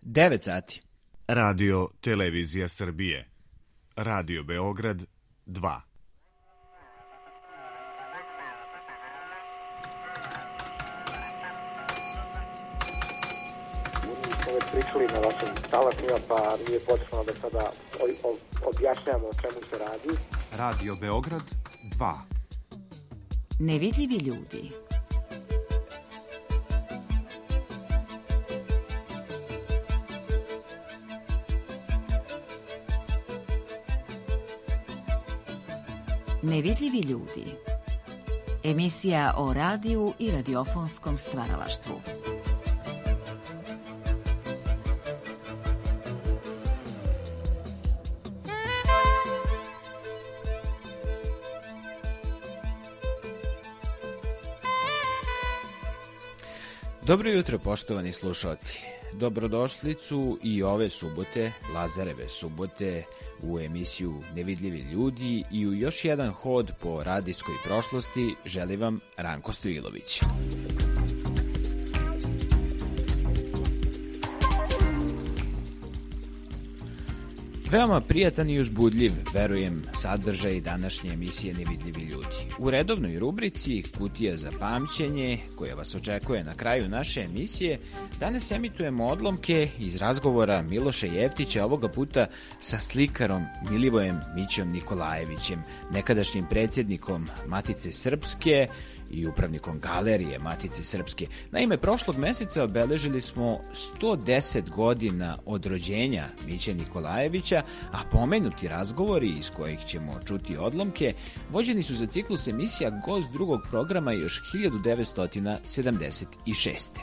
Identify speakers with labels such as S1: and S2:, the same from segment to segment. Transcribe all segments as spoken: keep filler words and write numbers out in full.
S1: devet sati.
S2: Radio Televizija Srbije. Radio Beograd dva.
S3: Već pričali na vašim talasima, pa nije potrebno da sada objašnjamo o čemu se radi.
S2: Radio Beograd dva.
S4: Nevidljivi ljudi. Nevidljivi ljudi. Emisija o radiju i radiofonskom stvaralaštvu.
S1: Dobro jutro, poštovani slušalci. Dobrodošlicu i ove subote, Lazareve subote, u emisiju Nevidljivi ljudi i u još jedan hod po radijskoj prošlosti želi vam Ranko Stojilović. Veoma prijatan i uzbudljiv, verujem, sadržaj današnje emisije Nevidljivi ljudi. U redovnoj rubrici Kutija za pamćenje, koja vas očekuje na kraju naše emisije, danas emitujemo odlomke iz razgovora Miloša Jeftića, ovoga puta sa slikarom Milivojem Mićom Nikolajevićem, nekadašnjim predsjednikom Matice Srpske i upravnikom Galerije Matice Srpske. Naime, prošlog meseca obeležili smo sto deset godina od rođenja Miće Nikolajevića, a pomenuti razgovori iz kojih ćemo čuti odlomke vođeni su za ciklus emisija Gost drugog programa još hiljadu devetsto sedamdeset šeste.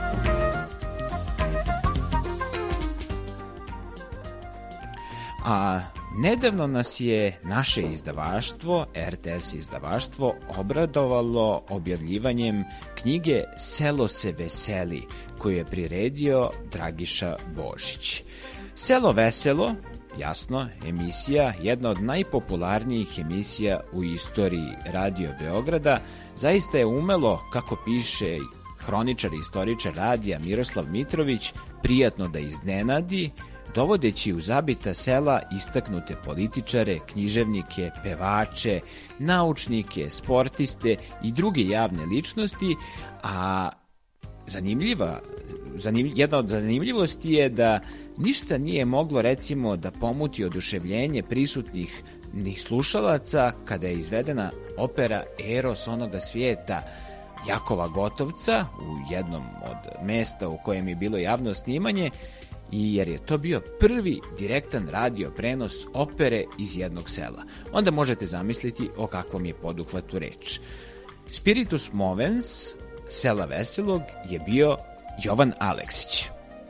S1: A nedavno nas je naše izdavaštvo, R T S izdavaštvo, obradovalo objavljivanjem knjige Selo se veseli, koju je priredio Dragiša Božić. Selo veselo, jasno, emisija, jedna od najpopularnijih emisija u istoriji Radio Beograda, zaista je umelo, kako piše hroničar i istoričar radija Miroslav Mitrović, prijatno da iznenadi, dovodeći u zabita sela istaknute političare, književnike, pevače, naučnike, sportiste i druge javne ličnosti, a zanimljiva, zanimljiv, jedna od zanimljivosti je da ništa nije moglo, recimo, da pomuti oduševljenje prisutnih ni slušalaca kada je izvedena opera Eros onoga svijeta Jakova Gotovca u jednom od mesta u kojem je bilo javno snimanje, i jer je to bio prvi direktan radio prenos opere iz jednog sela. Onda možete zamisliti o kakvom je poduhvatu reč. Spiritus movens Sela veselog je bio Jovan Aleksić.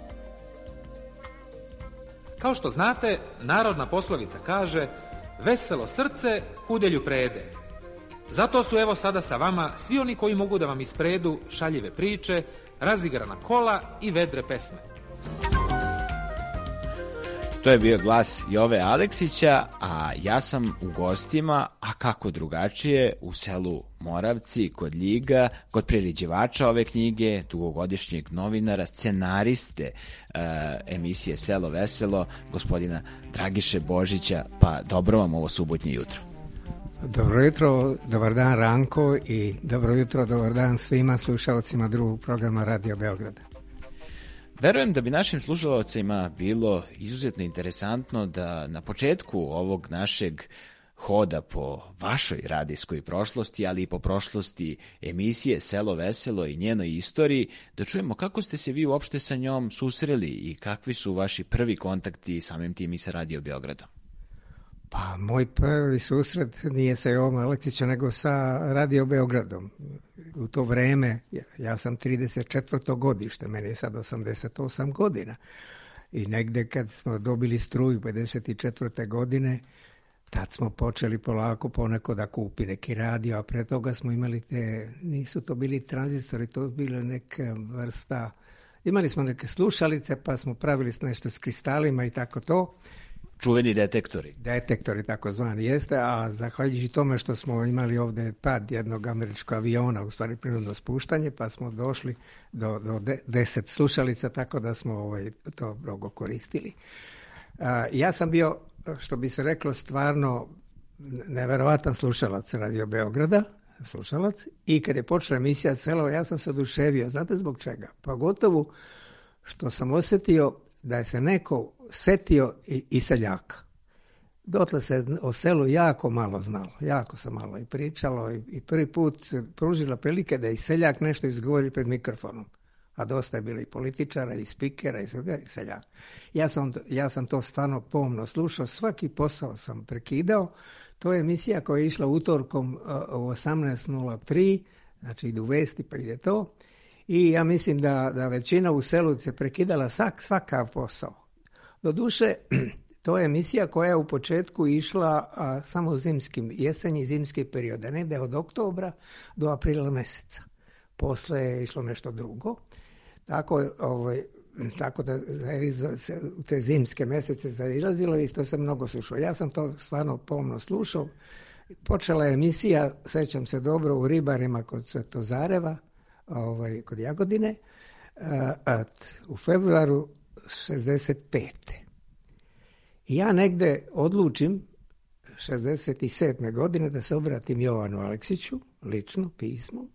S5: Kao što znate, narodna poslovica kaže: veselo srce kudelju prede. Zato su evo sada sa vama svi oni koji mogu da vam ispredu šaljive priče, razigrana kola i vedre pesme.
S1: To je bio glas Jove Aleksića, a ja sam u gostima, a kako drugačije, u selu Moravci, kod Ljiga, kod priređivača ove knjige, dugogodišnjeg novinara, scenariste uh, emisije Selo veselo, gospodina Dragiše Božića. Pa dobro vam ovo subotnje jutro.
S6: Dobro jutro, dobar dan Ranko i dobro jutro, dobar dan svima slušalcima drugog programa Radio Beograda.
S1: Verujem da bi našim slušalcima bilo izuzetno interesantno da na početku ovog našeg hoda po vašoj radijskoj prošlosti, ali i po prošlosti emisije Selo veselo i njenoj istoriji, da čujemo kako ste se vi uopšte sa njom susreli i kakvi su vaši prvi kontakti samim tim i sa Radio Beogradom.
S6: Pa moj prvi susret nije sa Jovom Aleksićem nego sa Radio Beogradom. U to vreme, ja sam trideset četvrto godište, meni je sad osamdeset osam godina. I negde kad smo dobili struju pedeset četvrte godine, tad smo počeli polako poneko da kupi neki radio, a pre toga smo imali te, nisu to bili tranzistori, to je bila neka vrsta, imali smo neke slušalice pa smo pravili nešto s kristalima i tako to.
S1: čuveni detektori.
S6: Detektori takozvani jeste, a zahvaljujući tome što smo imali ovdje pad jednog američkog aviona, u stvari prirodno spuštanje, pa smo došli do, do de, deset slušalica, tako da smo ovaj, to mnogo koristili. A, ja sam bio, što bi se reklo, stvarno neverovatan slušalac Radio Beograda, slušalac, i kad je počela emisija Selo, ja sam se oduševio. Znate zbog čega? Pa gotovo što sam osjetio da je se neko setio i, i seljaka. Dotle se o selu jako malo znalo, jako se malo i pričalo i, i prvi put pružila prilike da i seljak nešto izgovori pred mikrofonom. A dosta je bilo i političara, i spikera, i svega, i seljaka. Ja sam, ja sam to stvarno pomno slušao, svaki posao sam prekidao. To je emisija koja je išla utorkom u osamnaest nula tri, znači idu vesti pa ide to. I ja mislim da, da većina u selu se prekidala svak, svakav posao. Doduše, to je emisija koja je u početku išla a, samo zimskim, jesenji i zimski period, negdje od oktobra do aprila mjeseca. Posle je išlo nešto drugo. Tako, ovaj, tako da se u te zimske mjesece zailazilo i to se mnogo slušao. Ja sam to stvarno pomno slušao. Počela je emisija, sećam se dobro, u Ribarima kod Svetozareva, ovaj, kod Jagodine, a, a, u februaru šezdeset pete. I ja negde odlučim šezdeset sedme godine da se obratim Jovanu Aleksiću, lično, pismom,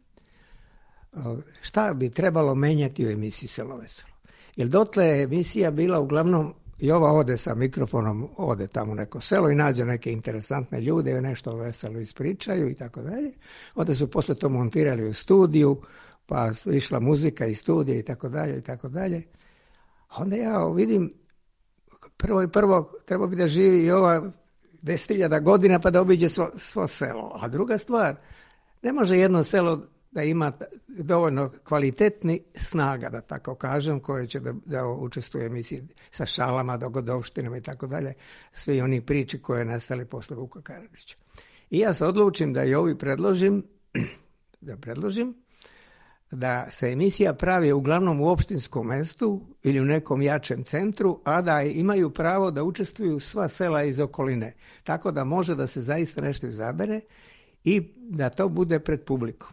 S6: šta bi trebalo menjati u emisiji Selo veselo. Jer dotle je emisija bila uglavnom, Jova ode sa mikrofonom, ode tamo neko selo i nađe neke interesantne ljude, nešto veselo ispričaju i tako dalje. Onda su posle to montirali u studiju, pa išla muzika iz studija i tako dalje i tako dalje. Onda ja vidim, prvo i prvo treba bi da živi i ova deset hiljada godina pa da obiđe svo, svo selo. A druga stvar, ne može jedno selo da ima dovoljno kvalitetni snaga, da tako kažem, koje će da, da učestvuje u emisiji sa šalama, dogodovštinama i tako dalje, svi oni priči koje nastali posle Vuka Karadžića. I ja se odlučim da i ovi predložim, da predložim, da se emisija pravi uglavnom u opštinskom mestu ili u nekom jačem centru, a da imaju pravo da učestvuju sva sela iz okoline. Tako da može da se zaista nešto izabere i da to bude pred publikom.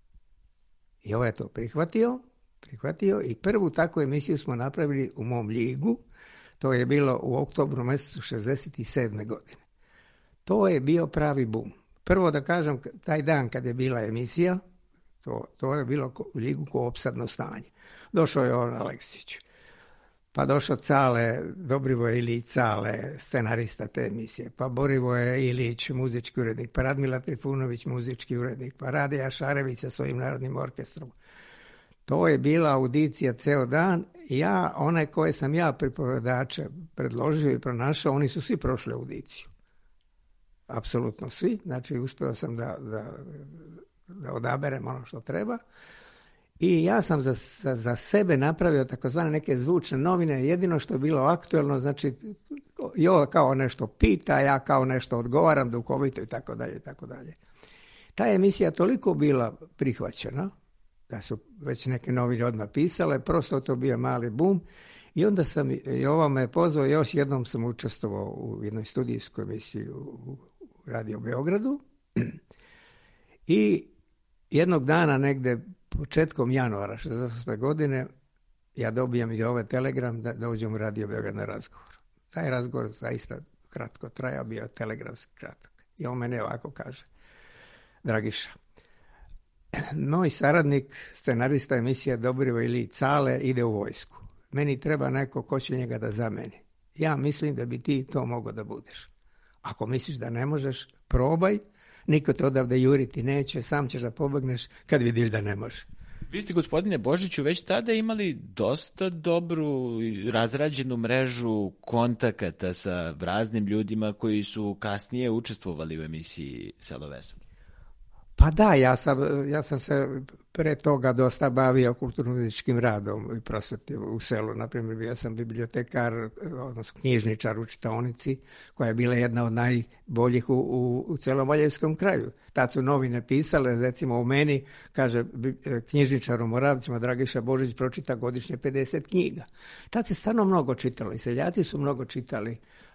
S6: I ovo je to prihvatio, prihvatio i prvu takvu emisiju smo napravili u mom Ljigu. To je bilo u oktobru mjesecu šezdeset sedme godine. To je bio pravi bum. Prvo da kažem, taj dan kad je bila emisija, to, to je bilo u Ljigu ko opsadno stanje. Došao je on Aleksić, pa došao Cale, Dobrivoje Ilić Cale, scenarista te emisije, pa Borivoje Ilić, muzički urednik, pa Radmila Trifunović, muzički urednik, pa Radija Šarević sa svojim narodnim orkestrom. To je bila audicija ceo dan. Ja, one koje sam ja pripovedače predložio i pronašao, oni su svi prošli audiciju. Apsolutno svi, znači uspeo sam da, da, da odaberem ono što treba. I ja sam za, za, za sebe napravio takozvane neke zvučne novine, jedino što je bilo aktuelno, znači jo kao nešto pita, ja kao nešto odgovaram duhovito i tako dalje i tako dalje. Ta emisija toliko bila prihvaćena da su već neke novine odmah pisale, prosto to bio mali bum i onda sam i ovo me pozvao, još jednom sam učestvovao u jednoj studijskoj emisiji u Radio Beogradu i jednog dana negde početkom januara šezdeset osme godine ja dobijam i ovaj telegram da dođem u Radio Beograd na razgovor. Taj razgovor zaista kratko trajao, bio telegrafski kratak. I on mene ovako kaže: Dragiša, moj saradnik, scenarista emisije Dobrivoje Ilić Cale ide u vojsku. Meni treba neko ko će njega da zameni. Ja mislim da bi ti to mogao da budeš. Ako misliš da ne možeš, probaj. Niko te odavde juriti neće, sam ćeš da pobegneš kad vidiš da ne može.
S1: Vi ste, gospodine Božiću, već tada imali dosta dobru i razrađenu mrežu kontakata sa raznim ljudima koji su kasnije učestvovali u emisiji Selo veselo.
S6: Pa da, ja sam, ja sam se pre toga dosta bavio kulturno-muzičkim radom i prosveti u selu. Naprimjer, bio sam bibliotekar, odnosno knjižničar u čitaonici, koja je bila jedna od najboljih u, u, u celom Valjevskom kraju. Tad su novine pisale, recimo u meni, kaže knjižničar u Moravcima, Dragiša Božić, pročita godišnje pedeset knjiga. Tad se stvarno mnogo čitalo i seljaci su mnogo čitali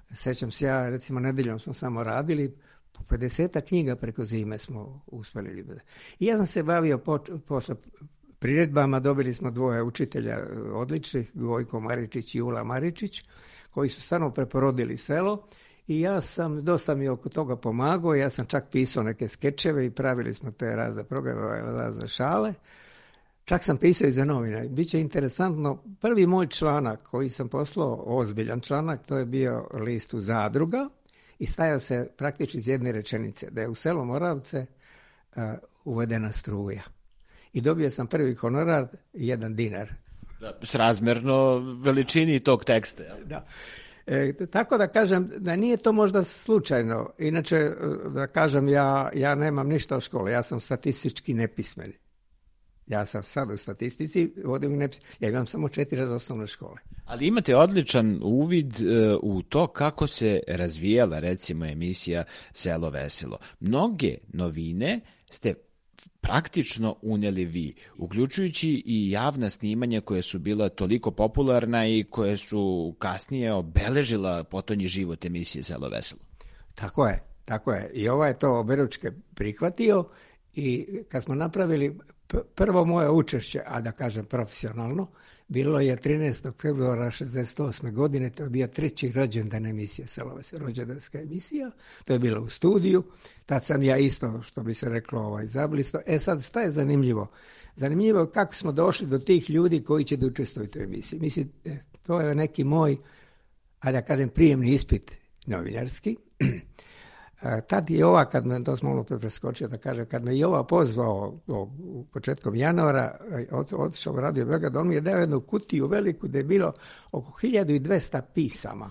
S6: Sećam se ja, recimo, nedeljom smo samo radili, po pedeset knjiga preko zime smo uspjeli. I ja sam se bavio po, posle priredbama, dobili smo dvoje učitelja odličnih, Gojko Maričić i Ula Maričić, koji su stvarno preporodili selo. I ja sam, dosta mi oko toga pomagao, ja sam čak pisao neke skečeve i pravili smo te razne programe, razne šale. Čak sam pisao i za novine. Biće interesantno, prvi moj članak koji sam poslao, ozbiljan članak, to je bio list u Zadruga i stajao se praktično iz jedne rečenice, da je u selo Moravce uh, uvedena struja. I dobio sam prvi honorar, jedan dinar.
S1: Da, srazmerno veličini tog teksta. Ja?
S6: Da. E, tako da kažem da nije to možda slučajno. Inače, da kažem, ja, ja nemam ništa od škole, ja sam statistički nepismen. Ja sam sad u statistici, vodim nepis... ja imam samo četiri osnovne škole.
S1: Ali imate odličan uvid uh, u to kako se razvijala, recimo, emisija Selo veselo. Mnoge novine ste praktično unijeli vi, uključujući i javna snimanja koja su bila toliko popularna i koje su kasnije obeležila potonji život emisije Selo veselo.
S6: Tako je, tako je. I ovaj je to oberučke prihvatio i kad smo napravili prvo moje učešće, a da kažem profesionalno, bilo je trinaestog februara šezdeset osme godine, to je bio treći rođendan emisije Selo veselo, rođendanska emisija, to je bilo u studiju, tad sam ja isto, što bi se reklo, ovaj, zablisto. E sad, šta je zanimljivo? Zanimljivo je kako smo došli do tih ljudi koji će da učestvuju u toj emisiji. Mislim, to je neki moj, a da kažem, prijemni ispit novinarski. Tad je ova, kad me, to smo malo preskočio da kažem, kad me Jova pozvao o, u početkom januara, od, otišao u Radio Beograd, on mi je dao jednu kutiju veliku da je bilo oko hiljadu dvesta pisama.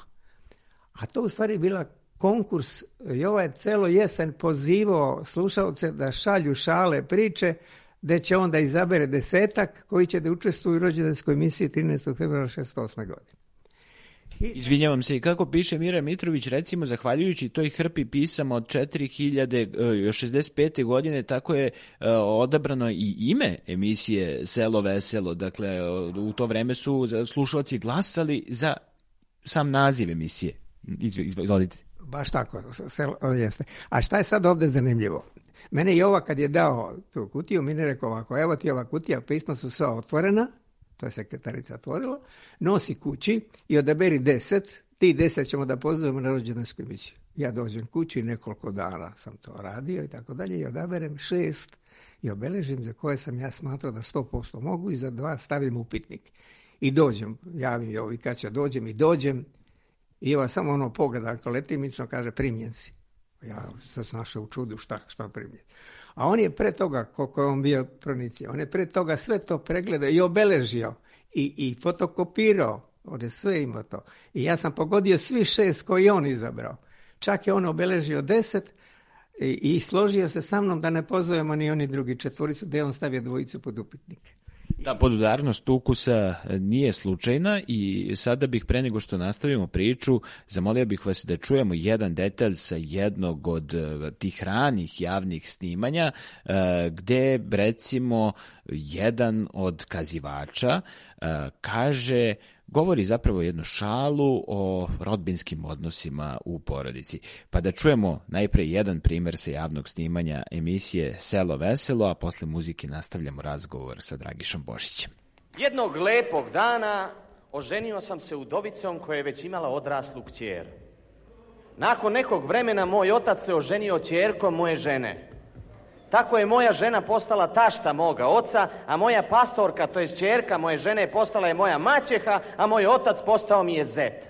S6: A to u stvari bila konkurs. Jova je celo jesen pozivao slušalce da šalju šale, priče, gde će onda izabere desetak koji će da učestvuju u rođendanskoj emisiji trinaestog februara šezdeset osme godine.
S1: Izvinjavam se, i kako piše Mira Mitrović, recimo, zahvaljujući toj hrpi pisama od četiri hiljade šezdeset pete. godine, tako je odabrano i ime emisije Selo veselo. Dakle, u to vreme su slušalci glasali za sam naziv emisije. Izvolite.
S6: Baš tako, selo, jeste. A šta je sad ovde zanimljivo? Mene Jova kad je dao tu kutiju, mi je rekao ovako, evo ti ova kutija, pisma su sva otvorena, to je sekretarica otvorila, nosi kući i odaberi deset, ti deset ćemo da pozovemo na rođendansku emisiju. Ja dođem kući, nekoliko dana sam to radio i tako dalje, i odaberem šest i obeležim za koje sam ja smatrao da sto posto mogu i za dva stavim upitnik. I dođem, javim je ovi kad će dođem i dođem i ova samo ono pogleda, ako letimično kaže primjen si. Ja sam našao u čudu šta, šta primjen. A on je pre toga, koliko je on bio pronicio, on je pre toga sve to pregledao i obeležio i, i fotokopirao. On je sve imao to. I ja sam pogodio svi šest koji je on izabrao. Čak je on obeležio deset i, i složio se sa mnom da ne pozovemo ni oni drugi četvoricu, da je on stavio dvojicu pod upitnike.
S1: Ta podudarnost ukusa nije slučajna i sada bih, pre nego što nastavimo priču, zamolio bih vas da čujemo jedan detalj sa jednog od tih ranih javnih snimanja, gde, recimo, jedan od kazivača kaže, govori zapravo jednu šalu o rodbinskim odnosima u porodici. Pa da čujemo najpre jedan primer sa javnog snimanja emisije Selo veselo, a posle muzike nastavljamo razgovor sa Dragišom Bošićem.
S7: Jednog lepog dana oženio sam se udovicom koja je već imala odraslu kćer. Nakon nekog vremena moj otac se oženio ćerkom moje žene. Tako je moja žena postala tašta moga oca, a moja pastorka, to je ćerka moje žene, postala je moja maćeha, a moj otac postao mi je zet.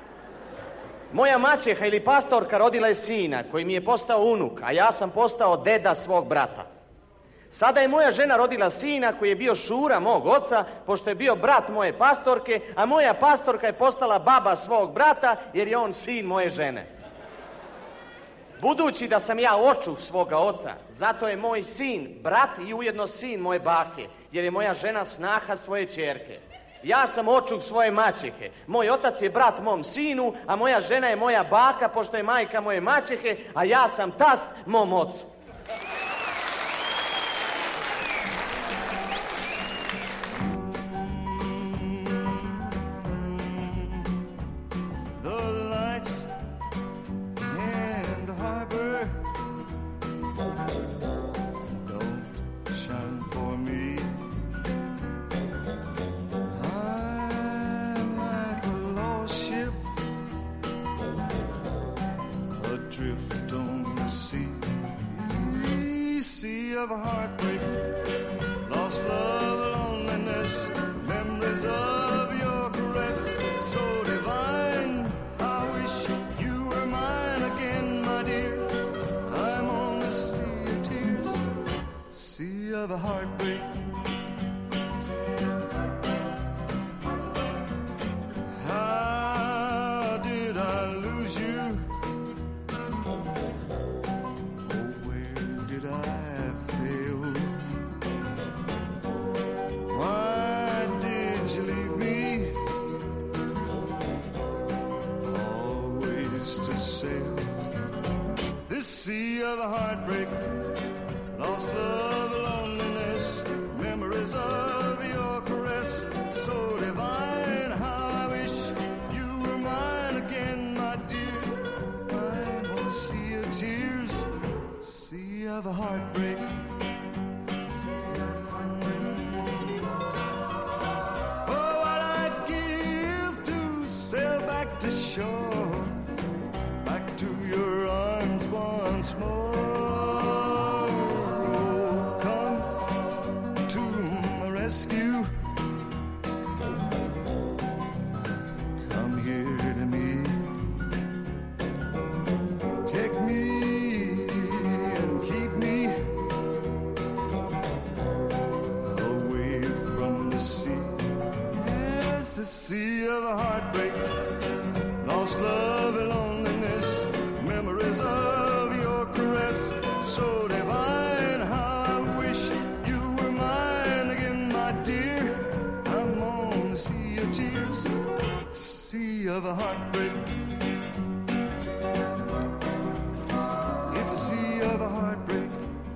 S7: Moja maćeha ili pastorka rodila je sina koji mi je postao unuk, a ja sam postao deda svog brata. Sada je moja žena rodila sina koji je bio šura mog oca, pošto je bio brat moje pastorke, a moja pastorka je postala baba svog brata, jer je on sin moje žene. Budući da sam ja očuh svoga oca, zato je moj sin brat i ujedno sin moje bake, jer je moja žena snaha svoje ćerke. Ja sam očuh svoje maćehe, moj otac je brat mom sinu, a moja žena je moja baka, pošto je majka moje maćehe, a ja sam tast mom ocu.
S8: The lights drift on the sea. The sea of heartbreak, lost love, loneliness, memories of your caress, so divine. I wish you were mine again, my dear. I'm on the sea of tears, sea of heartbreak. How did I lose you? Oh, where did I fail? Why did you leave me? Always to sail this sea of heartbreak, lost love, loneliness, memories of your caress, so divine. How I wish you were mine again, my dear. I'm on a sea of tears, sea of heartbreak. Oh, what I'd give to sail back to shore, back to your arms once more. Oh, come to my rescue. Come here to me. Take me and keep me away from the sea. Yes, the sea of heartbreak, lost love and loneliness, memories of your caress, so divine. How I wish you were mine again, my dear. I'm on the sea of tears, sea of a heartbreak. It's a sea of a heartbreak.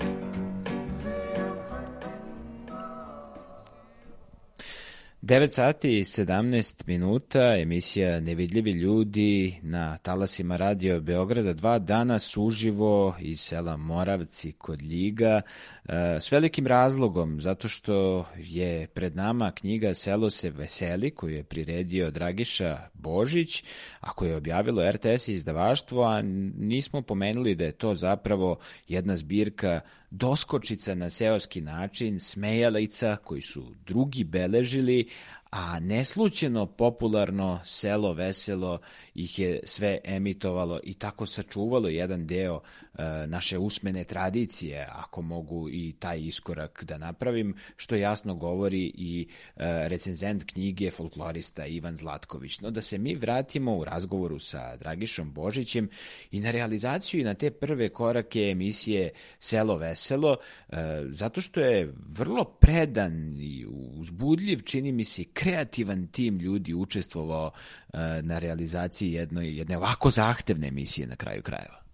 S1: devet sati i sedamnaest minuta, emisija Nevidljivi ljudi na talasima Radio Beograda dva, danas uživo iz sela Moravci kod Ljiga, s velikim razlogom, zato što je pred nama knjiga Selo se veseli, koju je priredio Dragiša Božić, a koju je objavilo er te es izdavaštvo, a nismo pomenuli da je to zapravo jedna zbirka doskočica na seoski način, smejalica koji su drugi beležili, a neslučajno popularno Selo veselo ih je sve emitovalo i tako sačuvalo jedan deo e, naše usmene tradicije, ako mogu i taj iskorak da napravim, što jasno govori i e, recenzent knjige, folklorista Ivan Zlatković. No da se mi vratimo u razgovoru sa Dragišom Božićem i na realizaciju i na te prve korake emisije Selo veselo, e, zato što je vrlo predan i uzbudljiv, čini mi se, kreativan tim ljudi učestvovao uh, na realizaciji jednoj, jedne ovako zahtevne emisije na kraju krajeva.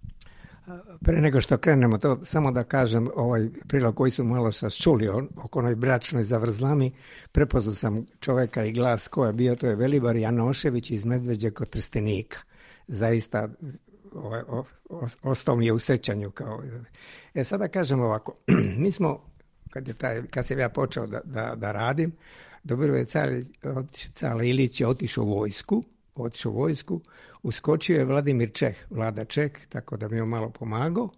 S6: Pre nego što krenemo, to samo da kažem, ovaj prilog koji su malo sad čuli oko onoj bračnoj zavrzlami, prepoznao sam čoveka i glas ko je bio, to je Velibor Janošević iz Medveđe kod Trstenika. Zaista ovaj, o, o, ostao mi je u sećanju. Kao... E sada kažem ovako, mi smo, kad, je taj, kad sam ja počeo da, da, da radim, dobro je car Ilić je otišao u vojsku, otišao u vojsku, uskočio je Vladimir Čeh, Vlada Čeh, tako da mi je malo pomagao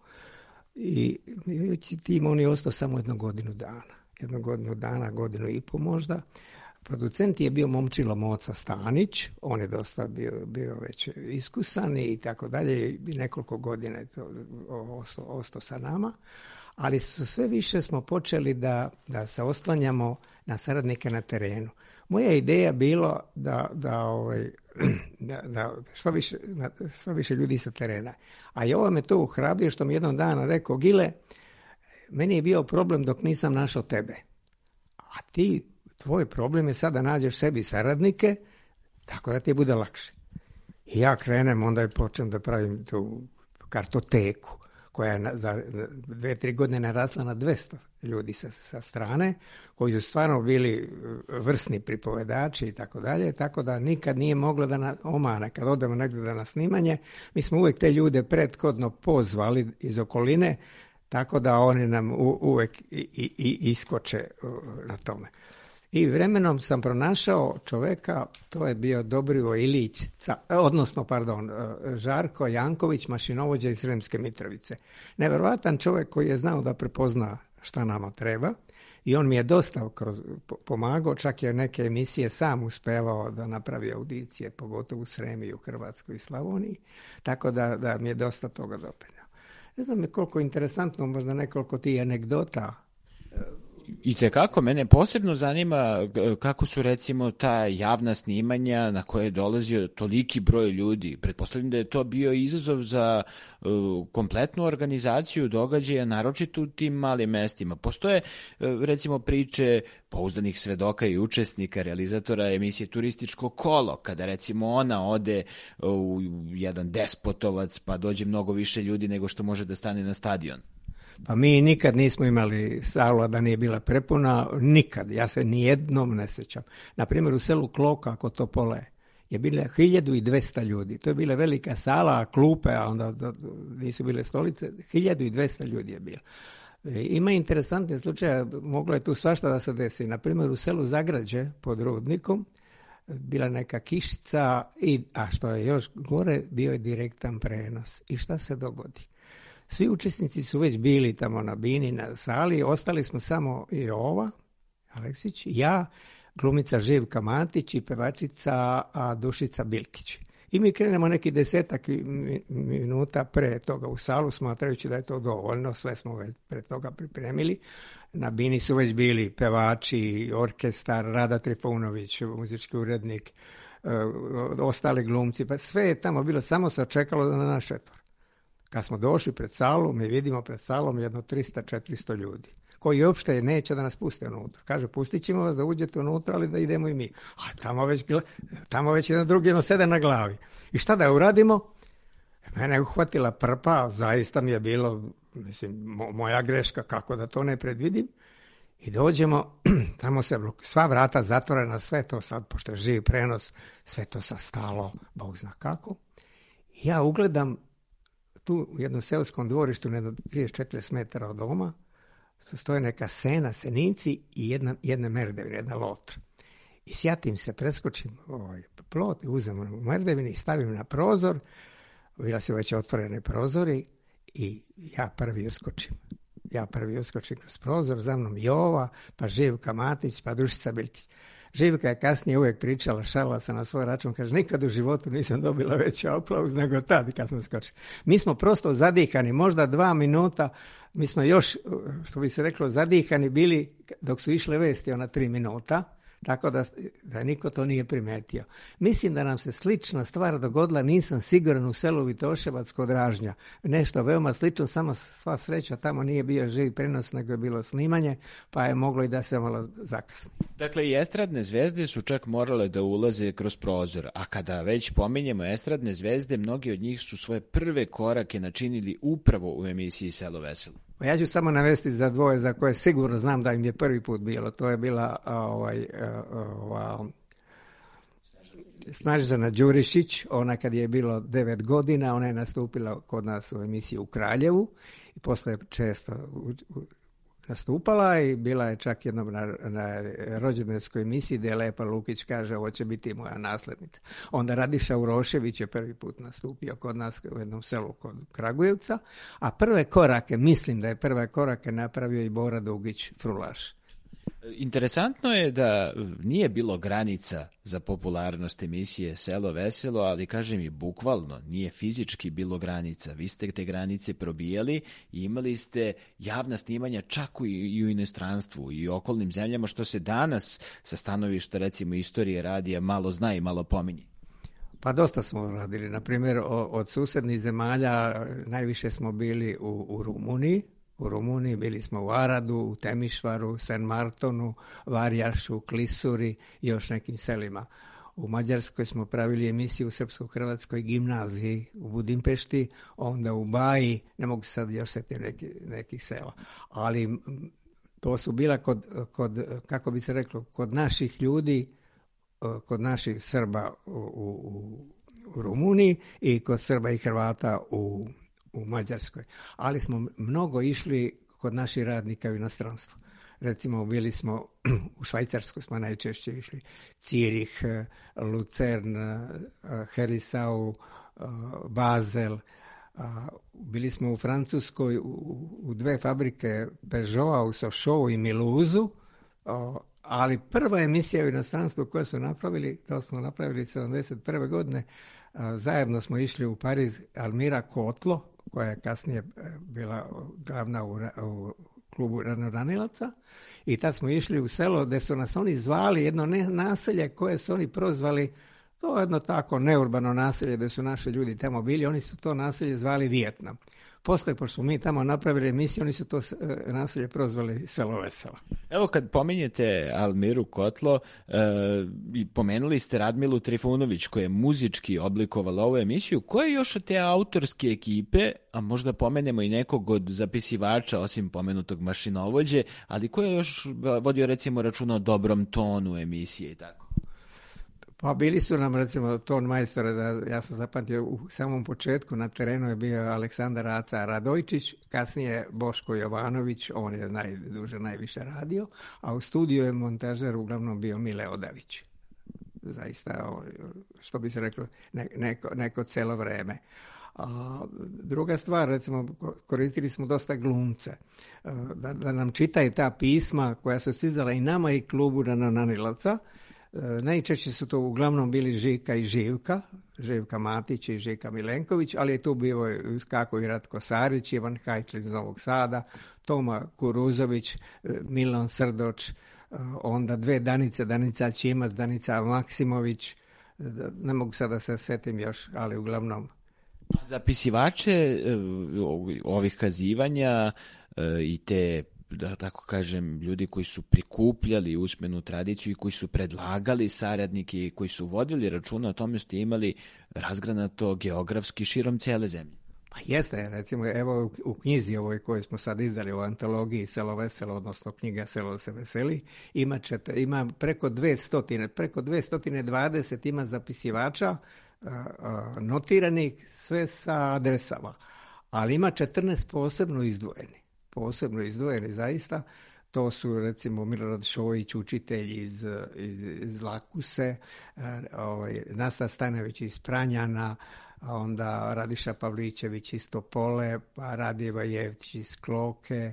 S6: i tim on je ostao samo jednu godinu dana, jednu godinu dana, godinu i po možda. Producent je bio Momčilo Moca Stanić, on je dosta bio, bio već iskusan i tako dalje, i nekoliko godina je to ostao, ostao sa nama. Ali su sve više smo počeli da, da se oslanjamo na saradnike na terenu. Moja ideja bilo da, da, ovaj, da, da što, više, što više ljudi sa terena. A i ovo me to uhrabrio što mi jednog dana rekao, Gile, meni je bio problem dok nisam našao tebe. A ti, tvoj problem je sad da nađeš sebi saradnike, tako da ti bude lakše. I ja krenem, onda je počnem da pravim tu kartoteku, koja je za dve, tri godine narasla na dvesta ljudi sa, sa strane, koji su stvarno bili vrsni pripovedači i tako dalje, tako da nikad nije moglo da nas omane. Kad odemo negdje da na snimanje, mi smo uvijek te ljude prethodno pozvali iz okoline, tako da oni nam u, uvijek i, i, i iskoče na tome. I vremenom sam pronašao čoveka, to je bio Dobrivo Ilić, odnosno, pardon, Žarko Janković, mašinovođa iz Sremske Mitrovice. Nevjerojatan čovjek koji je znao da prepozna šta nama treba i on mi je dosta kroz, pomagao, čak je neke emisije sam uspevao da napravi audicije, pogotovo u Sremi, u Hrvatskoj i Slavoniji, tako da, da mi je dosta toga doprinio. Ne znam koliko je interesantno, možda nekoliko tih anegdota.
S1: I tekako, mene posebno zanima kako su recimo ta javna snimanja na koje je dolazio toliki broj ljudi. Pretpostavljam da je to bio izazov za uh, kompletnu organizaciju događaja, naročito u tim malim mestima. Postoje uh, recimo priče pouzdanih svedoka i učesnika, realizatora emisije Turističko kolo, kada recimo ona ode u jedan Despotovac pa dođe mnogo više ljudi nego što može da stane na stadion.
S6: Pa mi nikad nismo imali salu da nije bila prepuna, nikad, ja se nijednom ne sjećam. Na primjer u selu Kloka kod Topole je bilo hiljadu i dvesta ljudi, to je bila velika sala, klupe, a onda nisu bile stolice, hiljadu i dvesta ljudi je bilo. Ima interesantne slučaje, moglo je tu svašta da se desi. Na primjer u selu Zagrađe pod Rudnikom bila neka kišica, i, a što je još gore, bio je direktan prenos. I šta se dogodi? Svi učesnici su već bili tamo na bini, na sali, ostali smo samo Jova Aleksić, ja, glumica Živka Matić i pevačica Dušica Bilkić. I mi krenemo neki desetak minuta pre toga u salu, smatrajući da je to dovoljno, sve smo već pre toga pripremili. Na bini su već bili pevači, orkestar, Rada Trifunović, muzički urednik, ostali glumci, pa sve je tamo bilo, samo se čekalo da na naš četvor. Kad smo došli pred salu, mi vidimo pred salom jedno tristo do četiristo ljudi, koji uopšte neće da nas puste unutra. Kaže, pustit ćemo vas da uđete unutra, ali da idemo i mi. A tamo već, tamo već jedan drugi jedno sede na glavi. I šta da uradimo? Mene je uhvatila prpa, zaista mi je bilo, mislim, mo, moja greška, kako da to ne predvidim. I dođemo, tamo se sva vrata zatvorena, sve to sad, pošto je živ prenos, sve to sa stalo, Bog zna kako. I ja ugledam tu u jednom seoskom dvorištu, na trideset četrdeset metara od doma, stoje neka sena, seninci i jedna, jedna merdevina, jedna lotra. I sjatim se, preskočim ovaj plot i uzem u merdevini i stavim na prozor, bila su već otvorene prozori i ja prvi uskočim. Ja prvi uskočim kroz prozor, za mnom Jova, pa Živka Matić, pa Dušica Bilkić. Živka je kasnije uvijek pričala, šalila se na svoj račun, kaže, nikad u životu nisam dobila veći aplauz nego tad kad smo skočili. Mi smo prosto zadihani, možda dva minuta, mi smo još, što bi se reklo, zadihani bili dok su išle vesti, ona tri minuta, tako da, da niko to nije primetio. Mislim da nam se slična stvar dogodila, nisam siguran, u selu Vitoševac kod Ražnja. Nešto veoma slično, samo sva sreća, tamo nije bio živ prenos, nego je bilo snimanje, pa je moglo i da se malo zakasni.
S1: Dakle, i estradne zvezde su čak morale da ulaze kroz prozor, a kada već pominjemo estradne zvezde, mnogi od njih su svoje prve korake načinili upravo u emisiji Selo veselo.
S6: Ja ću samo navesti za dvoje za koje sigurno znam da im je prvi put bilo. To je bila ovaj, ovaj, Snažana Đurišić, ona kad je bilo devet godina, ona je nastupila kod nas u emisiji u Kraljevu i posle je često nastupala i bila je čak jednom na, na rođendanskoj emisiji gdje je Lepa Lukić kaže ovo će biti moja naslednica. Onda Radiša Urošević je prvi put nastupio kod nas u jednom selu kod Kragujevca, a prve korake, mislim da je prve korake napravio i Bora Dugić Frulaš.
S1: Interesantno je da nije bilo granica za popularnost emisije Selo veselo, ali kažem i bukvalno, nije fizički bilo granica. Vi ste te granice probijali i imali ste javna snimanja čak i u inostranstvu i u okolnim zemljama, što se danas sa stanovišta recimo istorije radija malo zna i malo pominje.
S6: Pa dosta smo radili. Na primjer, od susednih zemalja najviše smo bili u, u Rumuniji. U Rumuniji bili smo u Aradu, u Temišvaru, Sen Martonu, Varjašu, Klisuri i još nekim selima. U Mađarskoj smo pravili emisiju u Srpsko-Hrvatskoj gimnaziji u Budimpešti, onda u Baji, ne mogu sad još setiti neki, nekih sela. Ali to su bila kod, kod, kako bi se reklo, kod naših ljudi, kod naših Srba u, u, u Rumuniji i kod Srba i Hrvata u u Mađarskoj, ali smo mnogo išli kod naših radnika u inostranstvu. recimo bili smo u Švajcarsku smo najčešće išli, Cirih, Lucern, Herisau, Basel. Bili smo u Francuskoj u, u dve fabrike Peugeota, u Sochaux i Miluzu, ali prva emisija u inostranstvu koju smo napravili, to smo napravili sedamdeset prve godine, zajedno smo išli u Pariz, Almira Kotlo, koja je kasnije bila glavna u, u klubu ranoranilaca, i tad smo išli u selo gdje su nas oni zvali, jedno ne, naselje koje su oni prozvali, to je jedno tako neurbano naselje gdje su naši ljudi tamo bili, oni su to naselje zvali Vijetnam. Poslije, pošto smo mi tamo napravili emisiju, oni su to naselje prozvali Selo Vesela.
S1: Evo, kad pominjete Almiru Kotlo, e, pomenuli ste Radmilu Trifunović, koja je muzički oblikovala ovu emisiju. Ko je još od te autorske ekipe, a možda pomenemo i nekog od zapisivača, osim pomenutog mašinovođe, ali ko je još vodio, recimo, računa o dobrom tonu emisije i tako?
S6: Pa bili su nam, recimo, ton majstora, da ja sam zapamtio u samom početku na terenu je bio Aleksandar Aca Radojčić, kasnije Boško Jovanović, on je najduže, najviše radio, a u studiju je montažer uglavnom bio Mile Odavić. Zaista, što bi se reklo, ne, neko, neko celo vreme. A druga stvar, recimo, koristili smo dosta glumce, da, da nam čitaju ta pisma koja su stizala i nama i klubu Ranonanilaca. Najčešće su to uglavnom bili Žika i Živka, Živka Matić i Žika Milenković, ali je tu bio kako i Ratko Sarić, Ivan Hajtl iz Novog Sada, Toma Kuruzović, Milan Srdoč, onda dve Danice, Danica Čimac, Danica Maksimović, ne mogu sada se setim još, ali uglavnom.
S1: Zapisivače ovih kazivanja i te, da tako kažem, ljudi koji su prikupljali usmenu tradiciju i koji su predlagali saradnike i koji su vodili računa o tome, ste imali razgranato geografski širom cijele zemlje.
S6: Pa jeste, recimo, evo u knjizi ovoj koju smo sad izdali u antologiji Selo Veselo, odnosno knjiga Selo se veseli, ima, čete, ima preko dvesta, preko dvesta dvadeset ima zapisivača uh, uh, notiranih, sve sa adresama, ali ima četrnaest posebno izdvojeni. posebno izdvojeni zaista, to su recimo Milorad Šojić, učitelj iz, iz, iz Lakuse, ovaj, Nasta Stanović iz Pranjana, onda Radiša Pavličević iz Topole, pa Radijeva Jevtić iz Kloke,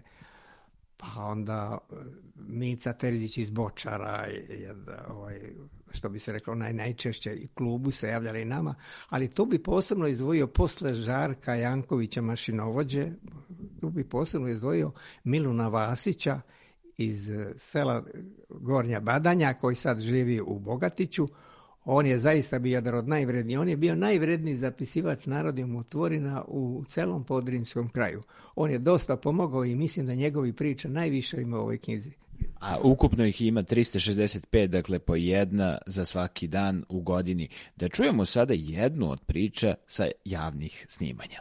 S6: pa onda Mica Terzić iz Bočara, ovaj, što bi se reklo naj, najčešće i klubu se javljali nama, ali to bi posebno izdvojio posle Žarka Jankovića mašinovođe, tu bi posebno izdvojio Miluna Vasića iz sela Gornja Badanja, koji sad živi u Bogatiću. On je zaista bio jedan od najvrednijih, on je bio najvredniji zapisivač narodnih umotvorina u celom podrinjskom kraju. On je dosta pomogao i mislim da njegovi priča najviše ima u ovoj knjizi.
S1: A ukupno ih ima trista šezdeset pet, dakle po jedna za svaki dan u godini. Da čujemo sada jednu od priča sa javnih snimanja.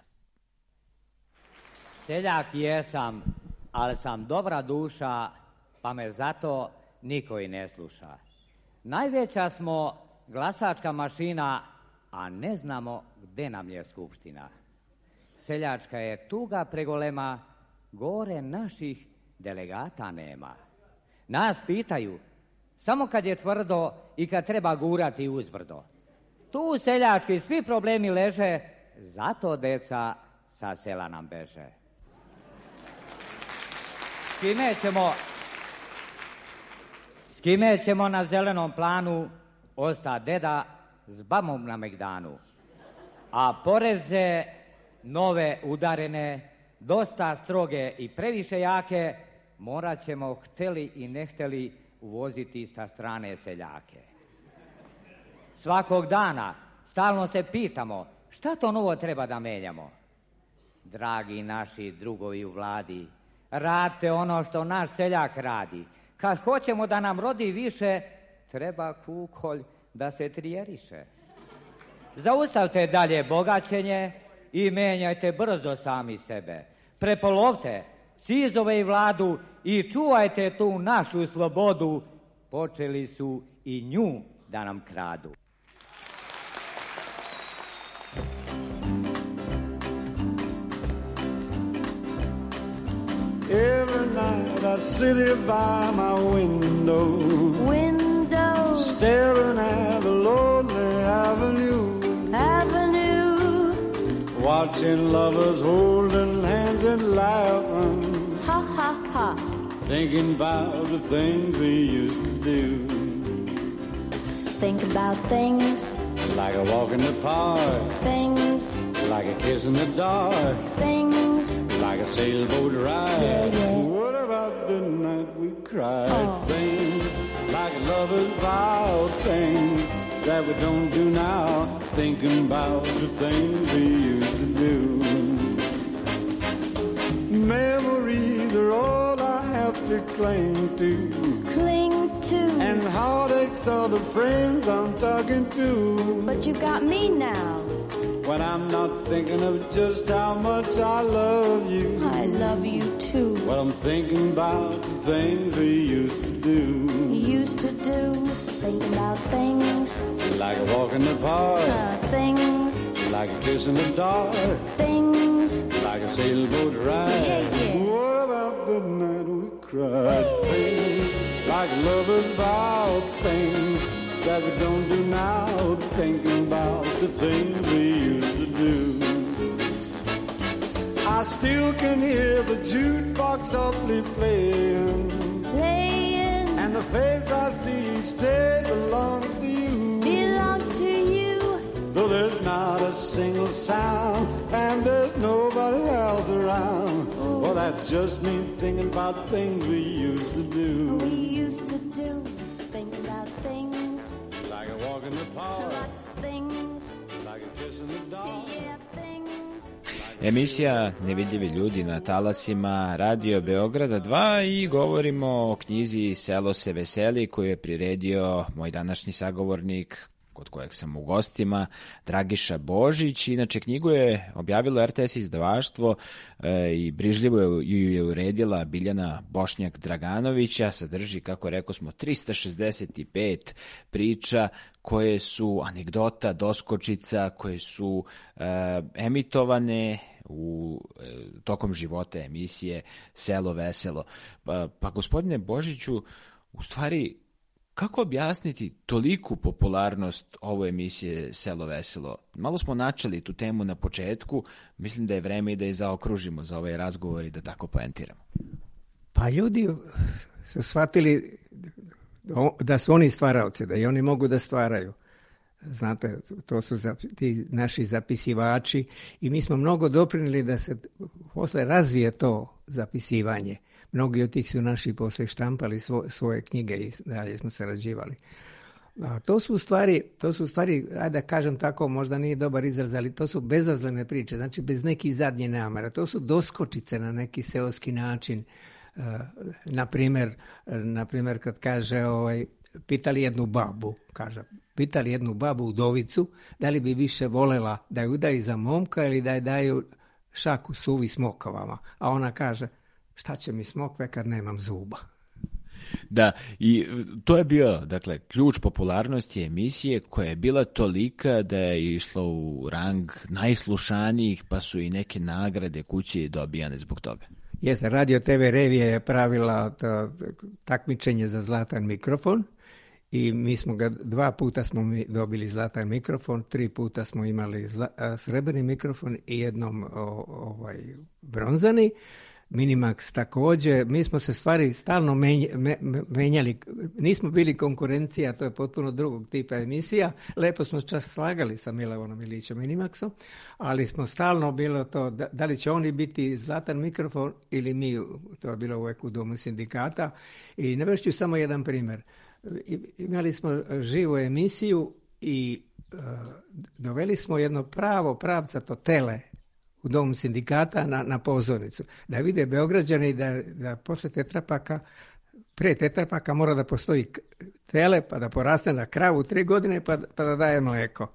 S9: Seljak jesam, ali sam dobra duša, pa me zato niko i ne sluša. Najveća smo glasačka mašina, a ne znamo gde nam je skupština. Seljačka je tuga pregolema, gore naših delegata nema. Nas pitaju, samo kad je tvrdo i kad treba gurati uzbrdo. Tu seljački svi problemi leže, zato deca sa sela nam beže. S kime ćemo, s kime ćemo na zelenom planu, osta deda s babom na Megdanu. A poreze nove udarene, dosta stroge i previše jake, morat ćemo, hteli i ne hteli, uvoziti sa strane seljake. Svakog dana stalno se pitamo šta to novo treba da menjamo. Dragi naši drugovi u vladi, radite ono što naš seljak radi. Kad hoćemo da nam rodi više, treba kukolj da se trijeriše. Zaustavite dalje bogaćenje i menjajte brzo sami sebe. Prepolovte sizove i vladu i čuvajte tu našu slobodu. Počeli su i nju da nam kradu.
S8: Every night I that city by my window,
S10: window,
S8: staring at the lonely avenue,
S10: avenue,
S8: watching lovers holding hands and laughing,
S10: ha ha ha,
S8: thinking about the things we used to do.
S10: Think about things
S8: like a walk in the park,
S10: things
S8: like a kiss in the dark,
S10: things
S8: like a sailboat ride.
S10: Yeah, yeah.
S8: What about the night we cried?
S10: Oh.
S8: Things like lovers vow, things that we don't do now. Thinking about the things we used to do. Memories are all I have to cling to.
S10: cling to.
S8: And heartaches are the friends I'm talking to.
S10: But you got me now.
S8: When I'm not thinking of just how much I love you.
S10: I love you too.
S8: Well, I'm thinking about the things we used to do.
S10: Used to do. Thinking about things
S8: like a walk in the park,
S10: uh, things
S8: like a kiss in the dark,
S10: things
S8: like a sailboat ride.
S10: Yeah, yeah.
S8: What about the night we cried? Things like lovers vow, things that we don't do now. Thinking about the things we used to do. I still can hear the jukebox softly playing,
S10: playing,
S8: and the face I see each day belongs to you.
S10: belongs to you.
S8: Though there's not a single sound and there's nobody else around.
S10: Ooh.
S8: Well, that's just me thinking about things we used to do.
S10: We used to do. Thinking about things
S8: Like a walk in the park,
S10: like things
S8: like a kiss in the dark.
S10: yeah, things.
S1: Emisija Nevidljivi ljudi na talasima Radio Beograda dva i govorimo o knjizi Selo se veseli koju je priredio moj današnji sagovornik kod kojeg sam u gostima, Dragiša Božić. Inače, knjigu je objavilo er te es izdavaštvo e, i brižljivo ju je uredila Biljana Bošnjak-Draganovića. Sadrži, kako rekao smo, trista šezdeset pet priča koje su anegdota, doskočica, koje su e, emitovane u e, tokom života emisije Selo veselo. Pa, pa gospodine Božiću, u stvari, kako objasniti toliku popularnost ove emisije Selo veselo? Malo smo načeli tu temu na početku, mislim da je vreme i da je zaokružimo za ovaj razgovor i da tako poentiramo.
S6: Pa ljudi su shvatili da su oni stvaraoci, da i oni mogu da stvaraju. Znate, to su ti naši zapisivači i mi smo mnogo doprinijeli da se posle razvije to zapisivanje. Mnogi od tih su naši posle štampali svo, svoje knjige i dalje smo sarađivali. A to su u stvari, to su u stvari, ajde da kažem tako, možda nije dobar izraz, ali to su bezazlene priče, znači bez nekih zadnje namera. To su doskočice na neki seoski način. Uh, na primjer, na primjer kad kaže, ovaj, pitali jednu babu, kaže, pitali jednu babu udovicu, da li bi više volela da je udaju za momka ili da je daju šaku suvi smokavama. A ona kaže, šta će mi smokve kad nemam zuba?
S1: Da, i to je bio, dakle, ključ popularnosti emisije koja je bila tolika da je išla u rang najslušanijih, pa su i neke nagrade kuće dobijane zbog toga.
S6: Jeste, Radio te ve Revija je pravila to, takmičenje za zlatan mikrofon i mi smo ga, dva puta smo mi dobili zlatan mikrofon, tri puta smo imali zla, a, srebrni mikrofon i jednom o, ovaj, bronzani. Minimax također, mi smo se stvari stalno menj, me, menjali, nismo bili konkurencija, to je potpuno drugog tipa emisija, lepo smo čak slagali sa Milovanom Ilićem Minimaxom, ali smo stalno bilo to, da, da li će oni biti zlatan mikrofon ili mi, to je bilo uvijek u domu sindikata. I navešću samo jedan primjer. Imali smo živu emisiju i uh, doveli smo jedno pravo pravcato tele u domu sindikata na, na pozornicu. Da vide Beograđani da, da posle tetrapaka, pre tetrapaka mora da postoji tele, pa da poraste na kravu tri godine, pa, pa da daje mleko.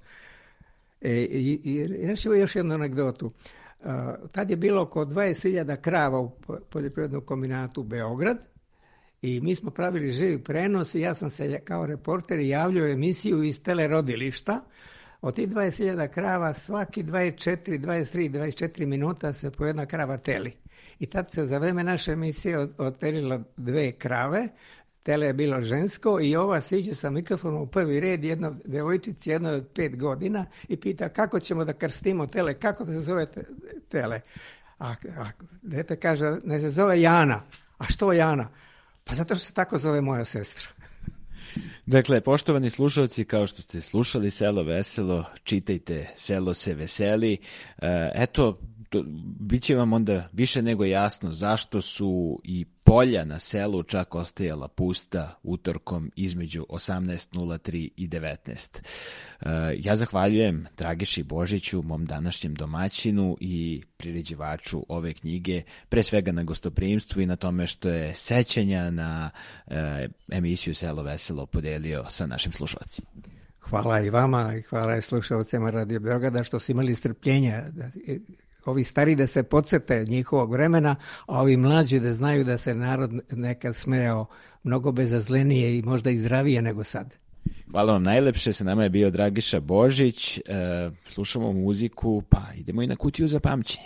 S6: E, i, i rešimo još jednu anegdotu. Uh, tad je bilo oko dvadeset hiljada krava u poljoprivrednom kombinatu Beograd i mi smo pravili živi prenos i ja sam se kao reporter javljao emisiju iz telerodilišta Od tih dvadeset hiljada krava svaki dvadeset četiri, dvadeset tri, dvadeset četiri minuta se po jedna krava teli. I tad se za vreme naše emisije otelilo dve krave, tele je bilo žensko i ova siđe sa mikrofonom u prvi red, jedno devojčici, jedno od pet godina i pita kako ćemo da krstimo tele, kako da se zove tele. A, a dete kaže, ne se zove Jana. A što Jana? Pa zato što se tako zove moja sestra.
S1: Dakle, poštovani slušalci, kao što ste slušali Selo veselo, čitajte Selo se veseli. Eto, to, bit će vam onda više nego jasno zašto su i polja na selu čak ostajala pusta utorkom između osamnaest nula tri i devetnaest. Ja zahvaljujem Dragiši Božiću, mom današnjem domaćinu i priređivaču ove knjige, pre svega na gostoprimstvu i na tome što je sećanja na emisiju Selo veselo podelio sa našim slušalcima.
S6: Hvala i vama i hvala i slušalcima Radio Beograda što su imali strpljenja. Ovi stari da se podsete njihovog vremena, a ovi mlađi da znaju da se narod nekad smejao mnogo bezazlenije i možda i zdravije nego sad.
S1: Hvala vam najlepše, sa nama je bio Dragiša Božić, e, slušamo muziku, pa idemo i na kutiju za pamćenje.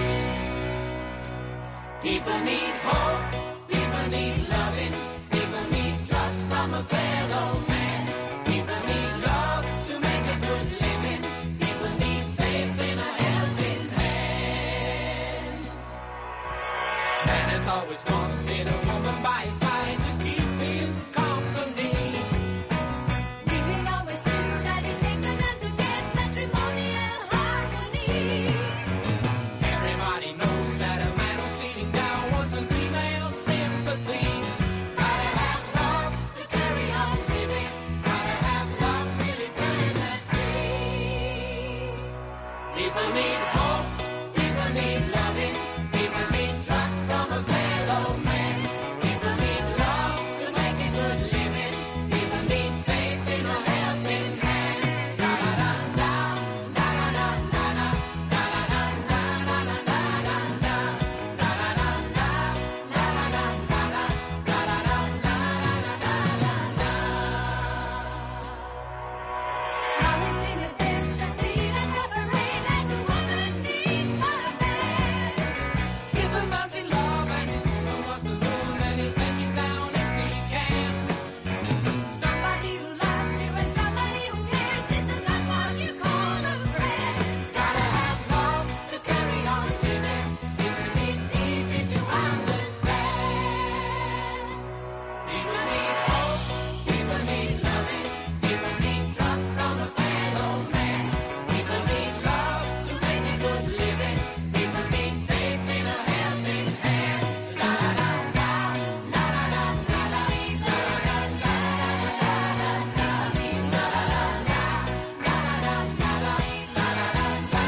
S1: People need hope, people need loving, people need trust from a fellow man, people need love to make a good living, people need faith in a helping hand. Man has always wanted a woman by his side to keep him company. Women always knew that it takes a man to get matrimonial harmony. Everybody knows that a man who's feeling down wants some female sympathy. Gotta have love to carry on living. Gotta have love really permanently. People need hope, people need loving, people need trust from a fellow man. People need love to make a good living. People need faith in a helping hand. La la la la, la la la la la, la la la la la la la la la, la la la la, la la la la la, la la la la la la la. Promising a disappear and never rain like a woman needs her man. Give him bouncy love and his woman wants to rule and he'll take it down if he can. Somebody who loves you and somebody who cares isn't that what you call a friend. Gotta have love to carry on living. Isn't it easy to understand? People need hope, people need loving, people need trust from a fellow man. People need love to make a good living. People need faith in a helping hand. La la la la, la la la la la, la la la la la la, la la la la, la la la la la, la la la la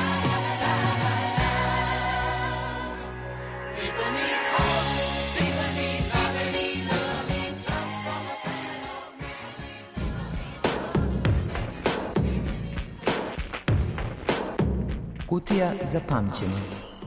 S1: la. People need hope, people need loving, loving, trust from a fellow man.
S11: Kutija za pamćenje.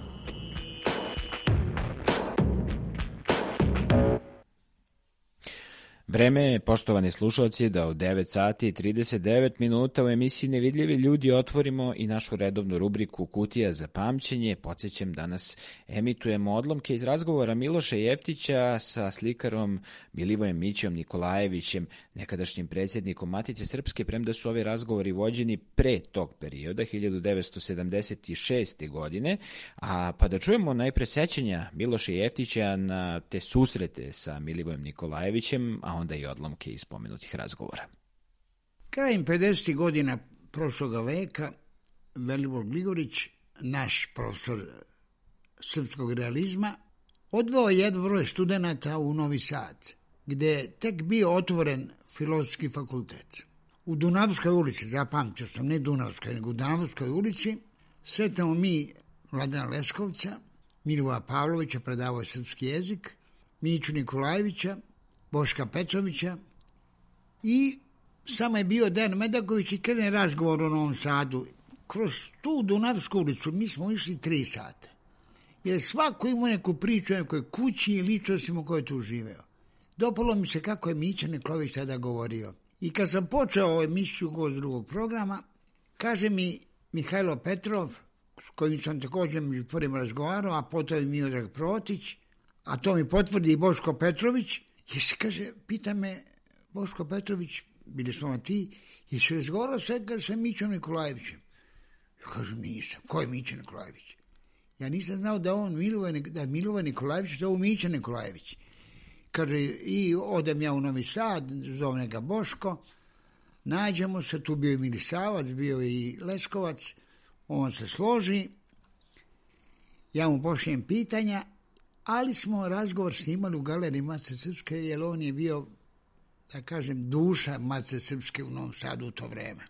S1: Vreme je, poštovani slušalci, da u devet sati i trideset devet minuta u emisiji Nevidljivi ljudi otvorimo i našu redovnu rubriku Kutija za pamćenje. Podsjećam, danas emitujemo odlomke iz razgovora Miloša Jeftića sa slikarom Milivojem Mićom Nikolajevićem, nekadašnjim predsjednikom Matice Srpske, premda su ovi razgovori vođeni pre tog perioda, hiljadu devetsto sedamdeset šeste. godine. A pa da čujemo najpre sećanja Miloša Jeftića na te susrete sa Milivojem Nikolajevićem, a onda i odlomke iz spomenutih razgovora.
S12: Krajem pedesetih godina prošloga veka Velibor Gligorić, naš profesor srpskog realizma, odveo jedan broj studenata u Novi Sad, gde je tek bio otvoren Filozofski fakultet. U Dunavskoj ulici, zapamtio sam, ne Dunavskoj, nego u Dunavskoj ulici, sretamo mi Vladana Leskovca, Milivoja Pavlovića, predavao je srpski jezik, Miću Nikolajevića, Boška Petrovića i samo je bio Dejan Medaković i krene razgovor o Novom Sadu. Kroz tu Dunavsku ulicu mi smo išli tri sata. Jer svako imao neku priču o nekoj kući i ličnostima u kojoj tu živeo. Dopalo mi se kako je Mića Nikolajević tada govorio. I kad sam počeo emisiju Gost drugog programa, kaže mi Mihajlo Petrov, s kojim sam također među prvim razgovarao, a potom i Miodrag Protić, a to mi potvrdi i Boško Petrović, jer se kaže, pita me Boško Petrović, bili smo na ti, jesi razgovarao sve sa Mićom Nikolajevićem? Ja kažem, nisam. Ko je Mića Nikolajević? Ja nisam znao da on Milova, da Milova Nikolajević zove Mića Nikolajević. Kaže, i odem ja u Novi Sad, zove ga Boško, nađemo se, tu bio je Milisavac, bio i Leskovac, on se složi, ja mu pošlijem pitanja, ali smo razgovor snimali u galeriji Matice Srpske, jer on je bio, da kažem, duša Matice Srpske u Novom Sadu u to vreme.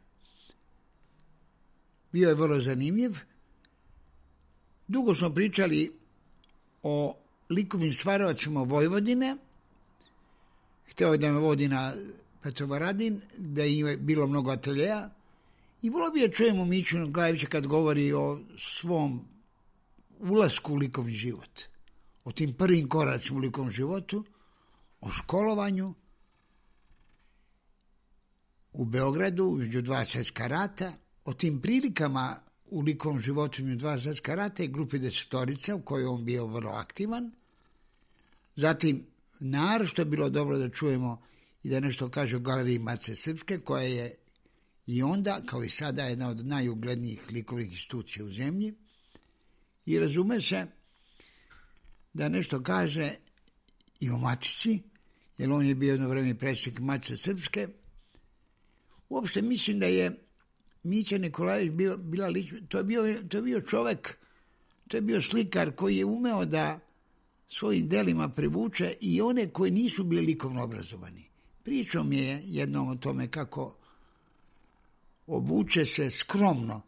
S12: Bio je vrlo zanimljiv. Dugo smo pričali o likovnim stvaravacima Vojvodine. Hteo je da me vodi na Petrovaradin, da je bilo mnogo ateljeja. I volio bi da čujemo Miću Nikolajevića kad govori o svom ulasku u likovni život. O tim prvim koracima u likovnom životu, o školovanju u Beogradu među dva svjetska rata, o tim prilikama u likovnom životu među dva svjetska rata i grupi Desetorica u kojoj on bio vrlo aktivan. Zatim, naročito je bilo dobro da čujemo i da nešto kaže o galeriji Matice Srpske, koja je i onda, kao i sada, jedna od najuglednijih likovnih institucija u zemlji. I razume se da nešto kaže i o Matici, jer on je bio jedno vreme predsjednik Matice Srpske. Uopšte mislim da je Mića Nikolajević bio, bila lič, to je bio, to je bio čovek, to je bio slikar koji je umeo da svojim delima privuče i one koji nisu bili likovno obrazovani. Pričao mi je jednom o tome kako obuče se skromno,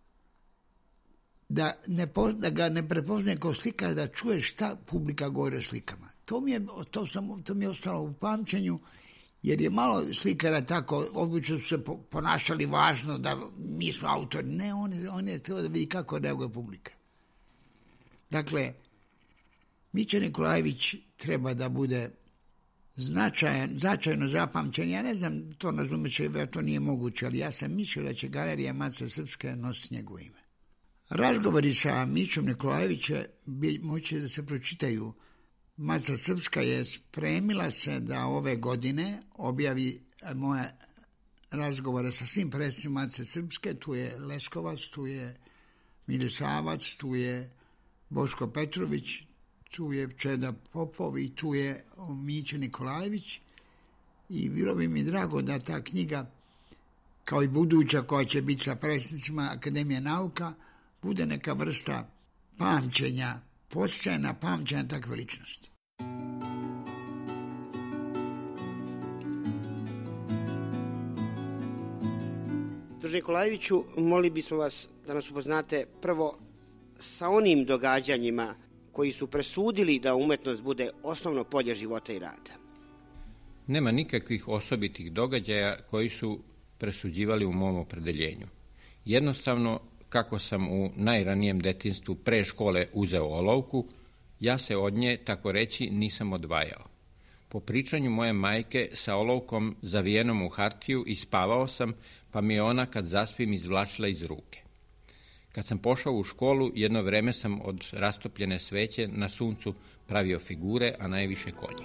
S12: da, ne, da ga ne prepoznaje kao slikar, da čuje šta publika govori o slikama. To mi je, to sam, to mi je ostalo u pamćenju, jer je malo slikara tako, obično su se ponašali važno da mi smo autori. Ne, on, on je htio da vidi kako reaguje publika. Dakle, Mića Nikolajević treba da bude značajan, značajno zapamćen. Ja ne znam, to razumeće, to nije moguće, ali ja sam mislio da će galerija Matice Srpske nositi njegovo ime. Razgovori sa Mićom Nikolajevićem moći da se pročitaju. Matica Srpska je spremila se da ove godine objavi moje razgovore sa svim predsjednicima Matice Srpske. Tu je Leskovac, tu je Milisavac, tu je Boško Petrović, tu je Čeda Popov i tu je Mića Nikolajević. I bilo bi mi drago da ta knjiga, kao i buduća koja će biti sa predsjednicima Akademije nauka, bude neka vrsta pamćenja, podsjećanja pamćenja takve ličnosti.
S11: Druže Nikolajeviću, molili bismo vas da nas upoznate prvo sa onim događanjima koji su presudili da umetnost bude osnovno polje života i rada.
S13: Nema nikakvih osobitih događaja koji su presuđivali u mom opredeljenju. Jednostavno, kako sam u najranijem detinjstvu pre škole uzeo olovku, ja se od nje, tako reći, nisam odvajao. Po pričanju moje majke, sa olovkom zavijenom u hartiju ispavao sam, pa mi je ona kad zaspim izvlačila iz ruke. Kad sam pošao u školu, jedno vreme sam od rastopljene sveće na suncu pravio figure, a najviše konje.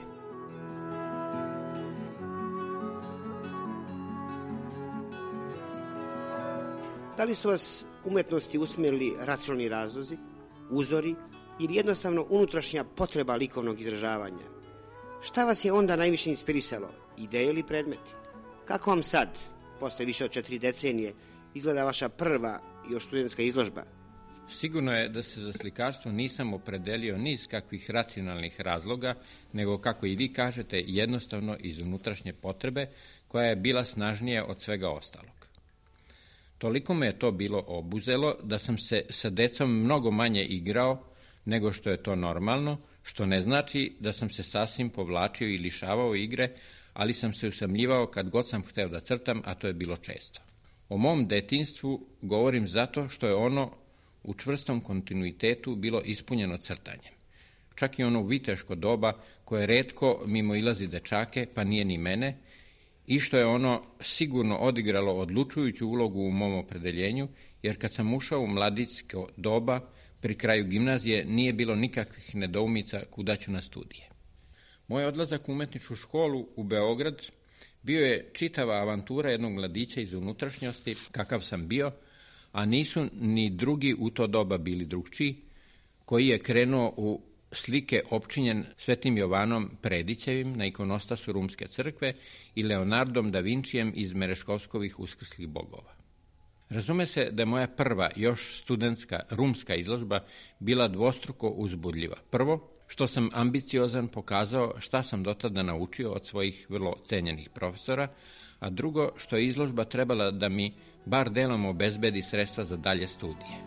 S11: Da li su vas umetnosti usmjerili racionalni razlozi, uzori ili jednostavno unutrašnja potreba likovnog izražavanja? Šta vas je onda najviše inspirisalo, ideje ili predmeti? Kako vam sad, posle više od četiri decenije, izgleda vaša prva još studentska izložba?
S13: Sigurno je da se za slikarstvo nisam opredelio ni iz kakvih racionalnih razloga, nego, kako i vi kažete, jednostavno iz unutrašnje potrebe, koja je bila snažnija od svega ostalog. Toliko me je to bilo obuzelo da sam se sa decom mnogo manje igrao nego što je to normalno, što ne znači da sam se sasvim povlačio i lišavao igre, ali sam se usamljivao kad god sam hteo da crtam, a to je bilo često. O mom detinjstvu govorim zato što je ono u čvrstom kontinuitetu bilo ispunjeno crtanjem. Čak i ono viteško doba koje retko mimo ilazi dečake, pa nije ni mene, i što je ono sigurno odigralo odlučujuću ulogu u mom opredeljenju, jer kad sam ušao u mladićko doba, pri kraju gimnazije nije bilo nikakvih nedoumica kuda ću na studije. Moj odlazak u umetničku školu u Beograd bio je čitava avantura jednog mladića iz unutrašnjosti, kakav sam bio, a nisu ni drugi u to doba bili drugčiji, koji je krenuo u slike opčinjen Svetim Jovanom Predićevim na ikonostasu Rumske crkve i Leonardom da Vincijem iz Mereškovskovih uskrslih bogova. Razume se da je moja prva, još studentska, rumska izložba bila dvostruko uzbudljiva. Prvo, što sam ambiciozan pokazao šta sam do tada naučio od svojih vrlo cenjenih profesora, a drugo, što je izložba trebala da mi bar delom obezbedi sredstva za dalje studije.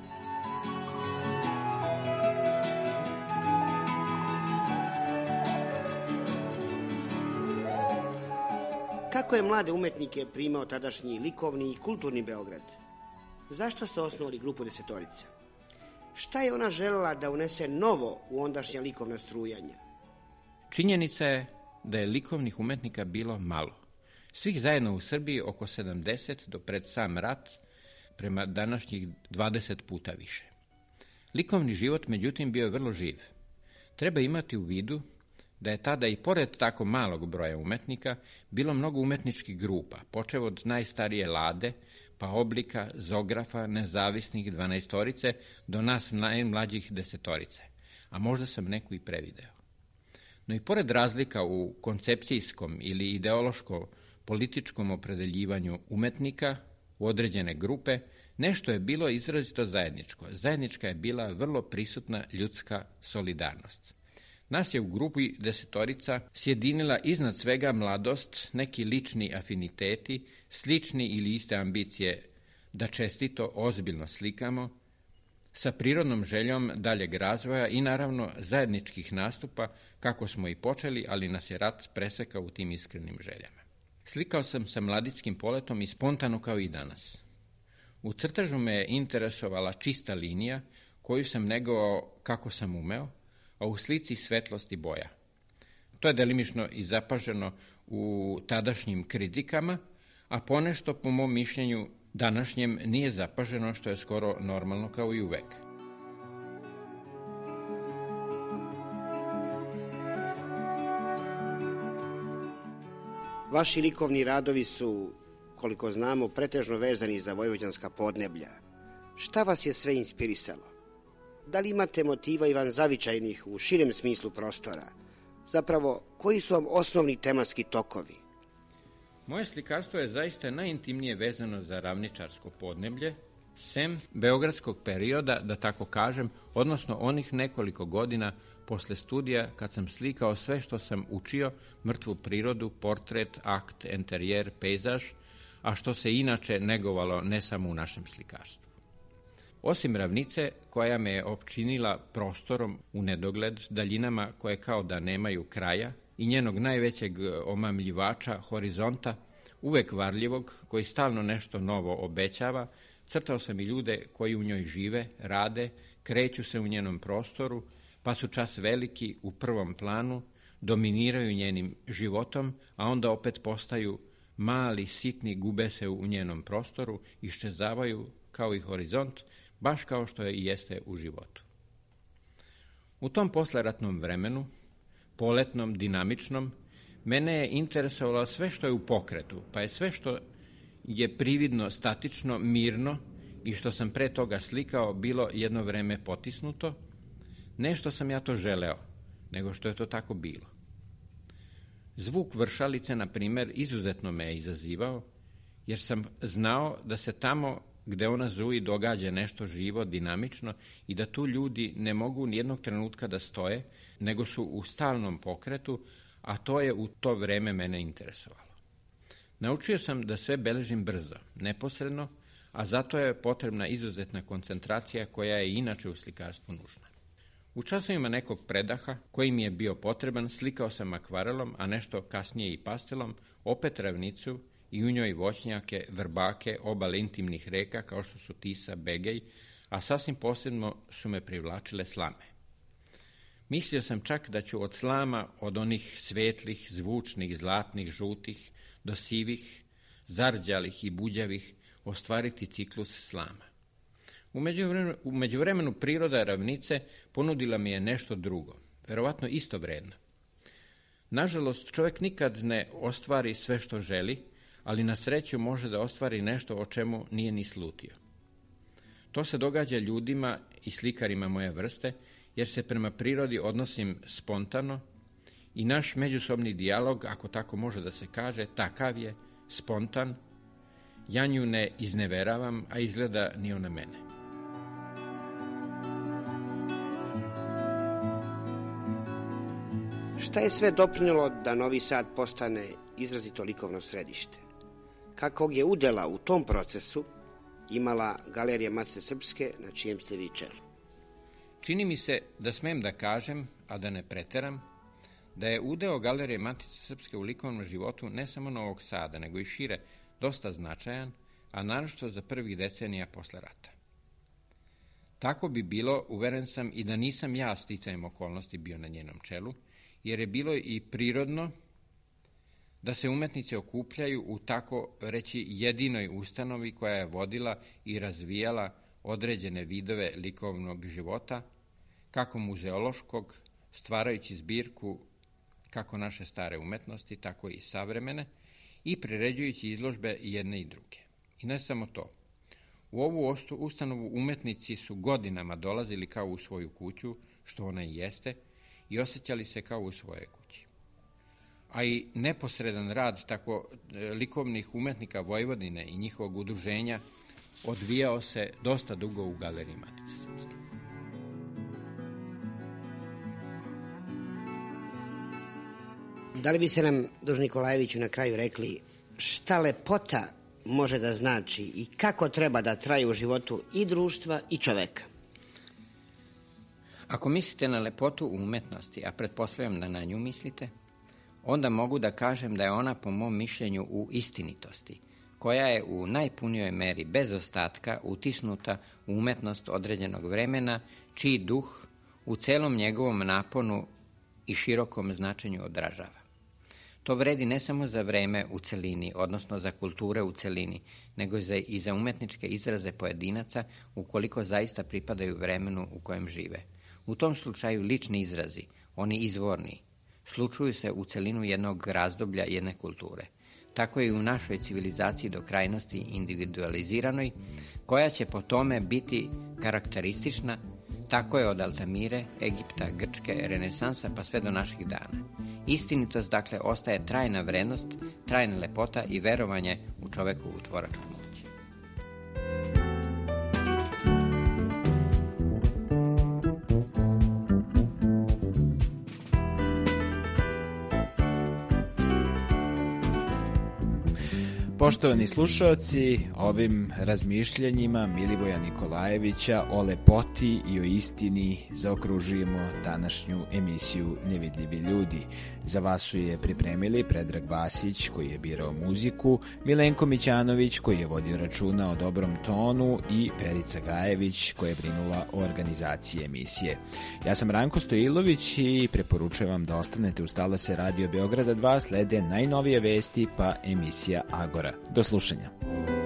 S11: Kako je mlade umetnike primao tadašnji likovni i kulturni Beograd? Zašto ste osnovali grupu Desetorica? Šta je ona želela da unese novo u ondašnja likovna strujanja?
S13: Činjenica je da je likovnih umetnika bilo malo. Svih zajedno u Srbiji oko sedamdeset do pred sam rat, prema današnjih dvadeset puta više. Likovni život, međutim, bio je vrlo živ. Treba imati u vidu da je tada i pored tako malog broja umetnika bilo mnogo umetničkih grupa, počev od najstarije Lade, pa Oblika, Zografa, Nezavisnih dvanaestorice, do nas najmlađih Desetorice, a možda sam neku i prevideo. No i pored razlika u koncepcijskom ili ideološko-političkom opredeljivanju umetnika u određene grupe, nešto je bilo izrazito zajedničko. Zajednička je bila vrlo prisutna ljudska solidarnost. Nas je u grupi Desetorica sjedinila iznad svega mladost, neki lični afiniteti, slični ili iste ambicije da čestito, ozbiljno slikamo, sa prirodnom željom daljeg razvoja i naravno zajedničkih nastupa kako smo i počeli, ali nas je rat presekao u tim iskrenim željama. Slikao sam sa mladickim poletom i spontano kao i danas. U crtežu me je interesovala čista linija koju sam negovao kako sam umeo, a u slici svetlost i boja. To je delimično i zapaženo u tadašnjim kritikama, a ponešto, po mom mišljenju, današnjem nije zapaženo, što je skoro normalno kao i uvek.
S11: Vaši likovni radovi su, koliko znamo, pretežno vezani za vojvođanska podneblja. Šta vas je sve inspirisalo? Da li imate motiva i van zavičajnih u širem smislu prostora? Zapravo, koji su vam osnovni tematski tokovi?
S13: Moje slikarstvo je zaista najintimnije vezano za ravničarsko podneblje, sem beogradskog perioda, da tako kažem, odnosno onih nekoliko godina posle studija kad sam slikao sve što sam učio, mrtvu prirodu, portret, akt, enterijer, pejzaž, a što se inače negovalo ne samo u našem slikarstvu. Osim ravnice, koja me je opčinila prostorom u nedogled, daljinama koje kao da nemaju kraja, i njenog najvećeg omamljivača, horizonta, uvek varljivog, koji stalno nešto novo obećava, crtao sam i ljude koji u njoj žive, rade, kreću se u njenom prostoru, pa su čas veliki u prvom planu, dominiraju njenim životom, a onda opet postaju mali, sitni, gube se u njenom prostoru, iščezavaju kao i horizont, baš kao što je i jeste u životu. U tom posleratnom vremenu, poletnom, dinamičnom, mene je interesovalo sve što je u pokretu, pa je sve što je prividno, statično, mirno i što sam pre toga slikao bilo jedno vreme potisnuto, ne što sam ja to želeo, nego što je to tako bilo. Zvuk vršalice, na primer, izuzetno me je izazivao, jer sam znao da se tamo gde ona zuji događa nešto živo, dinamično i da tu ljudi ne mogu nijednog trenutka da stoje, nego su u stalnom pokretu, a to je u to vreme mene interesovalo. Naučio sam da sve beležim brzo, neposredno, a zato je potrebna izuzetna koncentracija koja je inače u slikarstvu nužna. U časovima nekog predaha, koji mi je bio potreban, slikao sam akvarelom, a nešto kasnije i pastelom, opet ravnicu i u njoj voćnjake, vrbake, obale intimnih reka kao što su Tisa, Begej, a sasvim posebno su me privlačile slame. Mislio sam čak da ću od slama, od onih svetlih, zvučnih, zlatnih, žutih, do sivih, zarđalih i buđavih ostvariti ciklus slama. U međuvremenu, u međuvremenu priroda ravnice ponudila mi je nešto drugo, verovatno isto vredno. Nažalost, čovjek nikad ne ostvari sve što želi, ali na sreću može da ostvari nešto o čemu nije ni slutio. To se događa ljudima i slikarima moje vrste, jer se prema prirodi odnosim spontano i naš međusobni dijalog, ako tako može da se kaže, takav je, spontan. Ja nju ne izneveravam, a izgleda ni ona mene.
S11: Šta je sve doprinjelo da Novi Sad postane izrazito likovno središte? Kakvog je udela u tom procesu imala Galerija Matice Srpske, na čijem ste vi čelu?
S13: Čini mi se da smem da kažem, a da ne preteram, da je udeo Galerije Matice Srpske u likovnom životu ne samo Novog Sada, nego i šire, dosta značajan, a naročito za prvih decenija posle rata. Tako bi bilo, uveren sam, i da nisam ja sticajem okolnosti bio na njenom čelu, jer je bilo i prirodno da se umetnici okupljaju u tako reći jedinoj ustanovi koja je vodila i razvijala određene vidove likovnog života, kako muzeološkog, stvarajući zbirku kako naše stare umetnosti, tako i savremene, i priređujući izložbe jedne i druge. I ne samo to. U ovu ustanovu umetnici su godinama dolazili kao u svoju kuću, što ona i jeste, i osjećali se kao u svojoj kući. A i neposredan rad tako likovnih umetnika Vojvodine i njihovog udruženja odvijao se dosta dugo u Galeriji Matice Srpske.
S11: Da li bi se nam, Duž Nikolajeviću, na kraju rekli šta lepota može da znači i kako treba da traje u životu i društva i čoveka?
S9: Ako mislite na lepotu u umetnosti, a pretpostavljam da na nju mislite, onda mogu da kažem da je ona po mom mišljenju u istinitosti, koja je u najpunijoj meri bez ostatka utisnuta u umetnost određenog vremena, čiji duh u celom njegovom naponu i širokom značenju odražava. To vredi ne samo za vreme u celini, odnosno za kulture u celini, nego i za umetničke izraze pojedinaca ukoliko zaista pripadaju vremenu u kojem žive. U tom slučaju lični izrazi, oni izvorni, slučuju se u celinu jednog razdoblja jedne kulture. Tako je i u našoj civilizaciji do krajnosti individualiziranoj, koja će po tome biti karakteristična, tako je od Altamire, Egipta, Grčke, renesansa pa sve do naših dana. Istinitost, dakle, ostaje trajna vrednost, trajna lepota i verovanje u čoveku u tvoračku moć.
S1: Poštovani slušalci, ovim razmišljanjima Milivoja Nikolajevića o lepoti i o istini zaokružujemo današnju emisiju Nevidljivi ljudi. Za vas su je pripremili Predrag Vasić, koji je birao muziku, Milenko Mićanović, koji je vodio računa o dobrom tonu, i Verica Gajević, koja je brinula o organizaciji emisije. Ja sam Ranko Stojilović i preporučujem vam da ostanete uz talase Radio Beograda dva, slede najnovije vesti pa emisija Agora. Do slušanja.